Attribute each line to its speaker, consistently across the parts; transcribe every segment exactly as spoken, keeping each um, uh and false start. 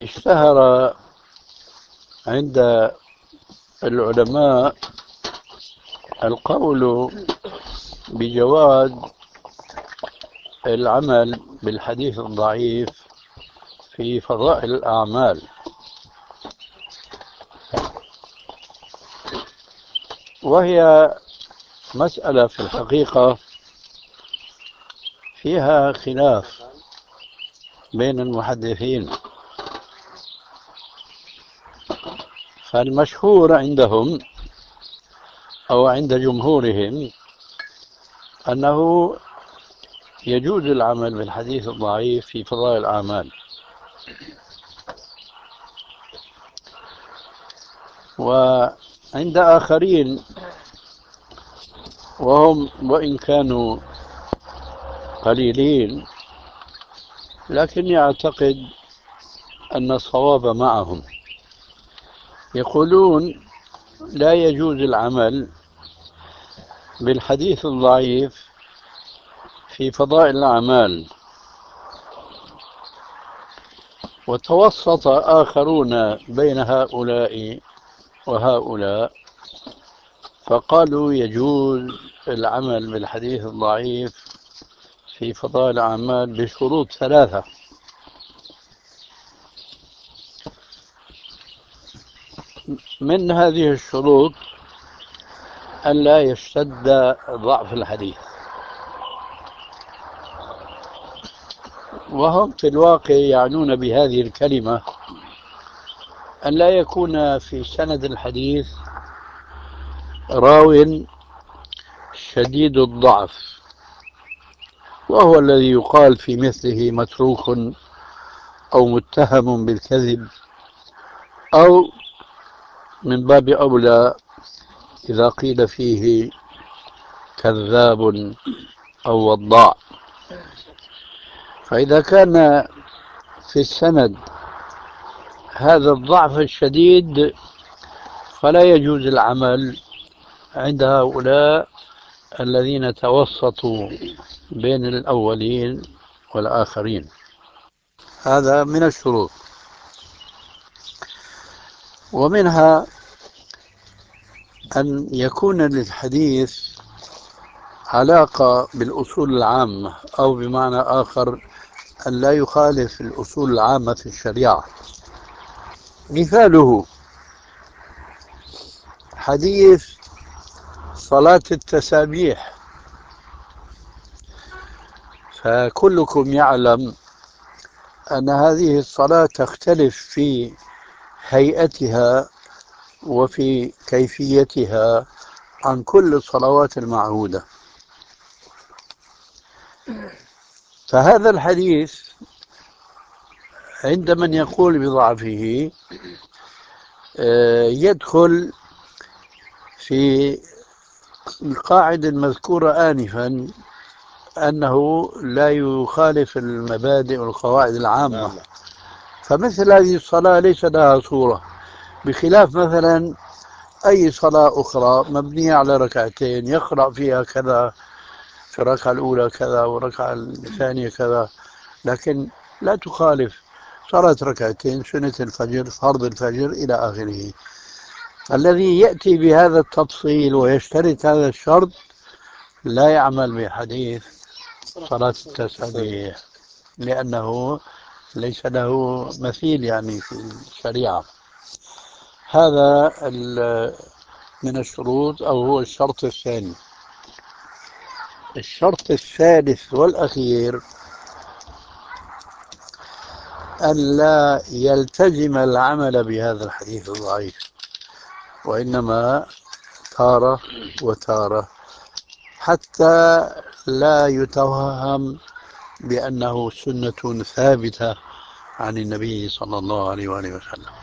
Speaker 1: اشتهر عند العلماء القول بجواز العمل بالحديث الضعيف في فضائل الأعمال، وهي مسألة في الحقيقة فيها خلاف بين المحدثين. فالمشهور عندهم أو عند جمهورهم أنه يجوز العمل بالحديث الضعيف في فضائل الأعمال، وعند آخرين وهم وإن كانوا قليلين لكني أعتقد أن الصواب معهم، يقولون لا يجوز العمل بالحديث الضعيف في فضائل الأعمال. وتوسط آخرون بين هؤلاء وهؤلاء فقالوا يجوز العمل بالحديث الضعيف في فضائل الأعمال بشروط ثلاثة. من هذه الشروط أن لا يشتد ضعف الحديث، وهم في الواقع يعنون بهذه الكلمة أن لا يكون في سند الحديث راو شديد الضعف، وهو الذي يقال في مثله متروك أو متهم بالكذب، أو من باب أولى إذا قيل فيه كذاب أو وضاع. فإذا كان في السند هذا الضعف الشديد فلا يجوز العمل عند هؤلاء الذين توسطوا بين الأولين والآخرين. هذا من الشروط. ومنها أن يكون للحديث علاقة بالأصول العامة، أو بمعنى آخر أن لا يخالف الأصول العامة في الشريعة. مثاله حديث صلاة التسابيح، فكلكم يعلم أن هذه الصلاة تختلف في هيئتها وفي كيفيتها عن كل الصلوات المعهودة. فهذا الحديث عند من يقول بضعفه يدخل في القاعدة المذكورة آنفا أنه لا يخالف المبادئ والقواعد العامة. فمثل هذه الصلاة ليس لها صورة، بخلاف مثلا أي صلاة أخرى مبنية على ركعتين يقرأ فيها كذا، في الركعة الأولى كذا والركعة الثانية كذا، لكن لا تخالف صلاة ركعتين، سنة الفجر، فرض الفجر إلى آخره. الذي يأتي بهذا التفصيل ويشترط هذا الشرط لا يعمل بحديث صلاة التسبيح، لأنه ليس له مثيل يعني في الشريعة. هذا من الشروط، أو هو الشرط الثاني. الشرط الثالث والأخير أن لا يلتزم العمل بهذا الحديث الضعيف، وإنما تارة وتارة، حتى لا يتوهم بأنه سنة ثابتة عن النبي صلى الله عليه وآله وسلم.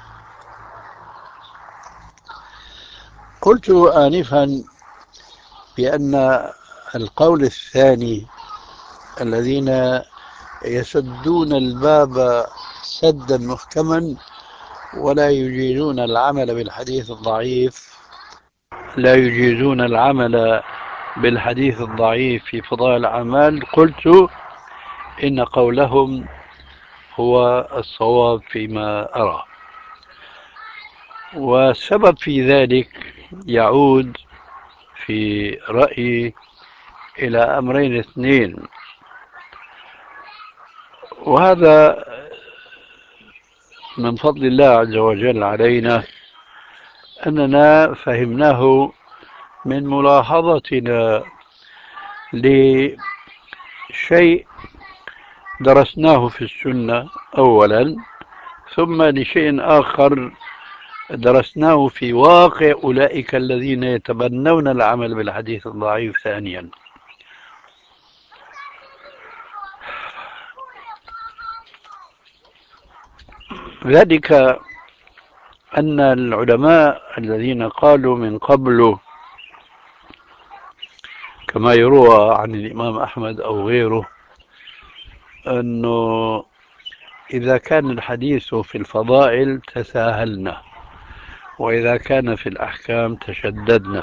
Speaker 1: قلت آنفا بأن القول الثاني الذين يسدون الباب سدا محكما ولا يجيزون العمل بالحديث الضعيف لا يجيزون العمل بالحديث الضعيف في فضائل الأعمال، قلت إن قولهم هو الصواب فيما أرى. والسبب في ذلك يعود في رأيي إلى أمرين اثنين، وهذا من فضل الله عز وجل علينا أننا فهمناه من ملاحظتنا لشيء درسناه في السنة أولا، ثم لشيء آخر درسناه في واقع أولئك الذين يتبنون العمل بالحديث الضعيف ثانيا. ذلك أن العلماء الذين قالوا من قبل كما يروى عن الإمام أحمد أو غيره أنه إذا كان الحديث في الفضائل تساهلنا، وإذا كان في الأحكام تشددنا،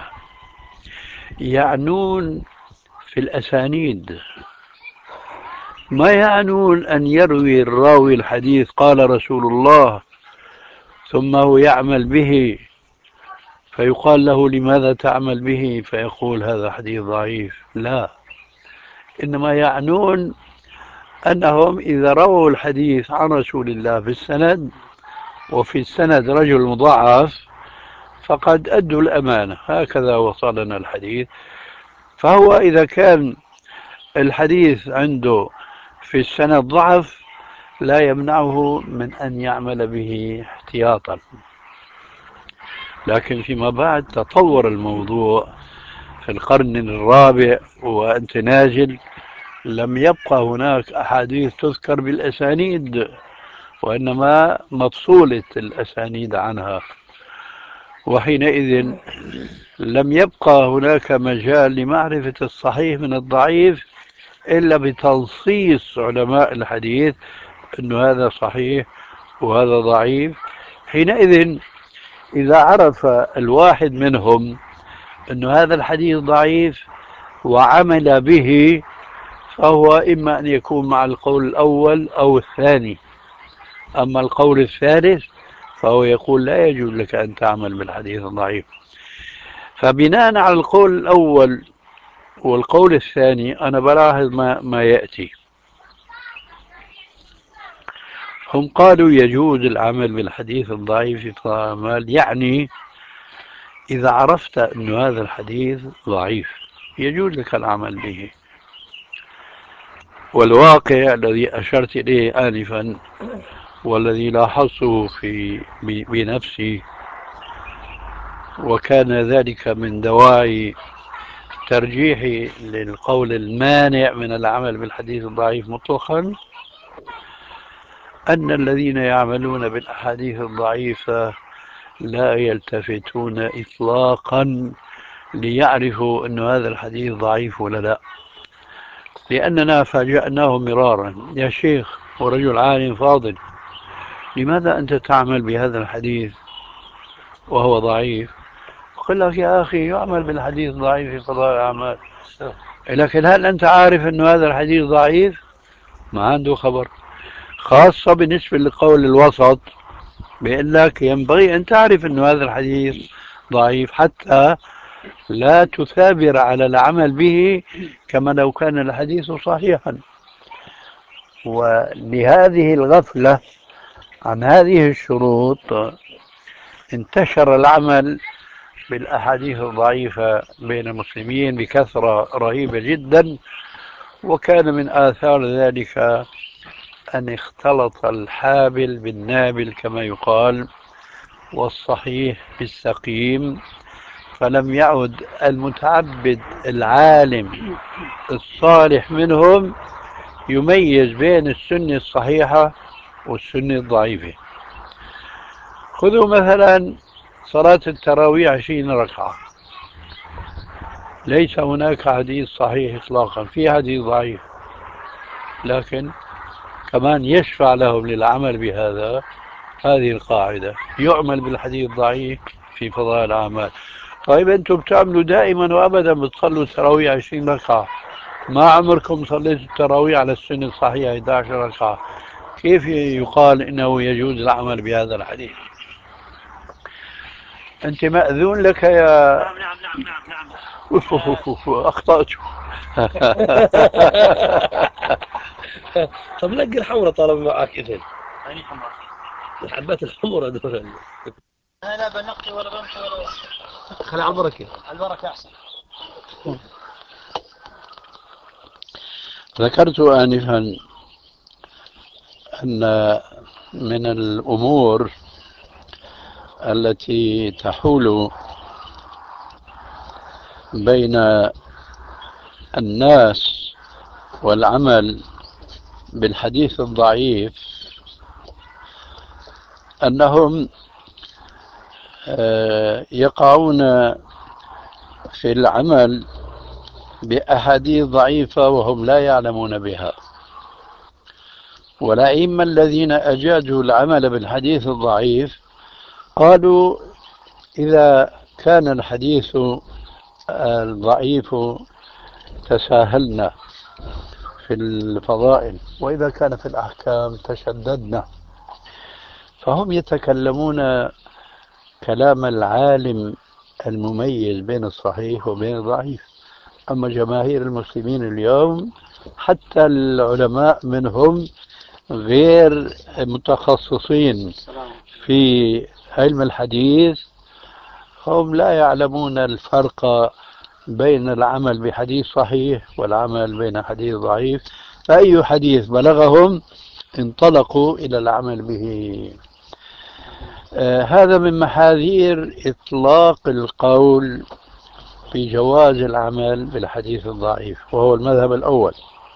Speaker 1: يعنون في الأسانيد، ما يعنون أن يروي الراوي الحديث قال رسول الله ثم هو يعمل به فيقال له لماذا تعمل به فيقول هذا حديث ضعيف. لا، إنما يعنون أنهم إذا رووا الحديث عن رسول الله في السند وفي السند رجل مضاعف فقد أدوا الأمانة، هكذا وصلنا الحديث. فهو إذا كان الحديث عنده في السند ضعف لا يمنعه من أن يعمل به احتياطا. لكن فيما بعد تطور الموضوع في القرن الرابع وأنت نازل، لم يبقى هناك أحاديث تذكر بالأسانيد، وإنما مفصولة الأسانيد عنها، وحينئذ لم يبقى هناك مجال لمعرفة الصحيح من الضعيف إلا بتنصيص علماء الحديث أنه هذا صحيح وهذا ضعيف. حينئذ إذا عرف الواحد منهم أن هذا الحديث ضعيف وعمل به فهو إما أن يكون مع القول الأول أو الثاني. أما القول الثالث فهو يقول لا يجوز لك أن تعمل بالحديث الضعيف. فبناء على القول الأول والقول الثاني أنا بلاحظ ما, ما يأتي. هم قالوا يجوز العمل بالحديث الضعيف في الأعمال، يعني إذا عرفت أن هذا الحديث ضعيف يجوز لك العمل به. والواقع الذي أشرت إليه آنفا والذي لاحظته في بنفسي، وكان ذلك من دواعي ترجيحي للقول المانع من العمل بالحديث الضعيف مطلقا، أن الذين يعملون بالأحاديث الضعيفة لا يلتفتون إطلاقا ليعرفوا أن هذا الحديث ضعيف ولا لا، لأننا فاجأناهم مرارا: يا شيخ ورجل عالم فاضل، لماذا أنت تعمل بهذا الحديث وهو ضعيف؟ قل لك يا أخي يعمل بالحديث ضعيف في قضاء الأعمال، لكن هل أنت عارف أن هذا الحديث ضعيف؟ ما عنده خبر. خاصة بالنسبة للقول الوسط بيقول لك ينبغي أن تعرف أن هذا الحديث ضعيف حتى لا تثابر على العمل به كما لو كان الحديث صحيحا. ولهذه الغفلة عن هذه الشروط انتشر العمل بالأحاديث الضعيفة بين المسلمين بكثرة رهيبة جدا، وكان من آثار ذلك أن اختلط الحابل بالنابل كما يقال، والصحيح بالسقيم، فلم يعد المتعبد العالم الصالح منهم يميز بين السنة الصحيحة والسنة الضعيفة. خذوا مثلا صلاة التراويح عشرين ركعة، ليس هناك حديث صحيح إطلاقا، في حديث ضعيف، لكن كمان يشفع لهم للعمل بهذا هذه القاعدة: يعمل بالحديث الضعيف في فضائل الأعمال. طيب أنتم بتعملوا دائما وأبدا بتصلوا التراويح عشرين ركعة، ما عمركم صليتوا التراويح على السنة الصحيحة إحدى عشرة ركعة، كيف يقال إنه يجوز العمل بهذا الحديث؟ أنت مأذون لك يا
Speaker 2: نعم نعم نعم نعم نعم
Speaker 1: أخطأت.
Speaker 2: طب لقي الحمرة طالما معك إذن.
Speaker 3: أي حمراء؟
Speaker 2: الحبات الحمرة دول.
Speaker 3: أنا لا بنقي ولا بمشي ولا.
Speaker 2: خلي على البركة.
Speaker 3: على البركة أحسن.
Speaker 1: ذكرت آنفا أن من الأمور التي تحول بين الناس والعمل بالحديث الضعيف أنهم يقعون في العمل بأحاديث ضعيفة وهم لا يعلمون بها. والأئمة الذين أجازوا العمل بالحديث الضعيف قالوا إذا كان الحديث الضعيف تساهلنا في الفضائل، وإذا كان في الأحكام تشددنا. فهم يتكلمون كلام العالم المميز بين الصحيح وبين الضعيف. أما جماهير المسلمين اليوم حتى العلماء منهم غير متخصصين في علم الحديث، هم لا يعلمون الفرق بين العمل بحديث صحيح والعمل بين حديث ضعيف، فأي حديث بلغهم انطلقوا إلى العمل به. آه هذا من محاذير إطلاق القول في جواز العمل بالحديث الضعيف، وهو المذهب الأول.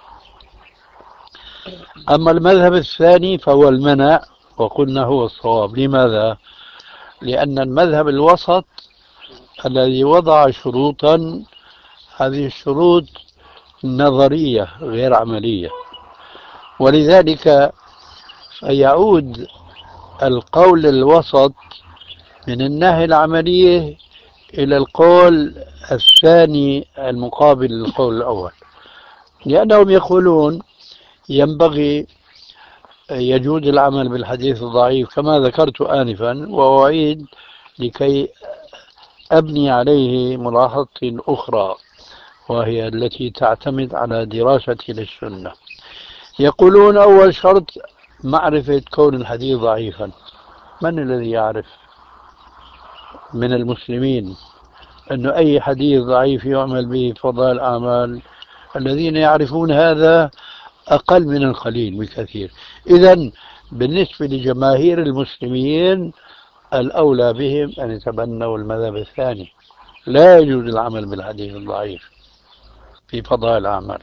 Speaker 1: أما المذهب الثاني فهو المنع، وقلنا هو الصواب. لماذا؟ لأن المذهب الوسط الذي وضع شروطا، هذه الشروط نظرية غير عملية، ولذلك فيعود القول الوسط من الناحية العملية إلى القول الثاني المقابل للقول الأول، لأنهم يقولون ينبغي يجوز العمل بالحديث الضعيف كما ذكرت آنفا، وأعيد لكي أبني عليه ملاحظة أخرى وهي التي تعتمد على دراستي للسنة. يقولون أول شرط معرفة كون الحديث ضعيفا. من الذي يعرف من المسلمين أن أي حديث ضعيف يعمل به فضائل الأعمال؟ الذين يعرفون هذا أقل من القليل بكثير. إذن بالنسبة لجماهير المسلمين الأولى بهم أن يتبنوا المذهب الثاني، لا يجوز العمل بالحديث الضعيف في فضائل الأعمال.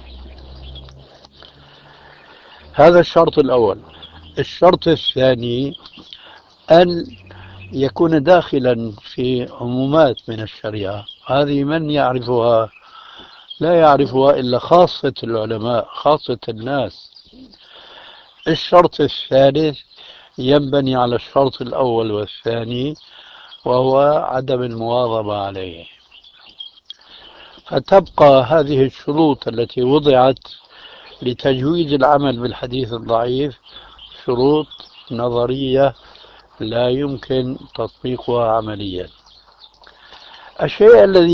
Speaker 1: هذا الشرط الأول. الشرط الثاني أن يكون داخلا في عمومات من الشريعة، هذه من يعرفها؟ لا يعرفها إلا خاصة العلماء، خاصة الناس. الشرط الثالث ينبني على الشرط الأول والثاني، وهو عدم المواظبة عليه. فتبقى هذه الشروط التي وضعت لتجويز العمل بالحديث الضعيف شروط نظرية لا يمكن تطبيقها عمليا. الشيء الذي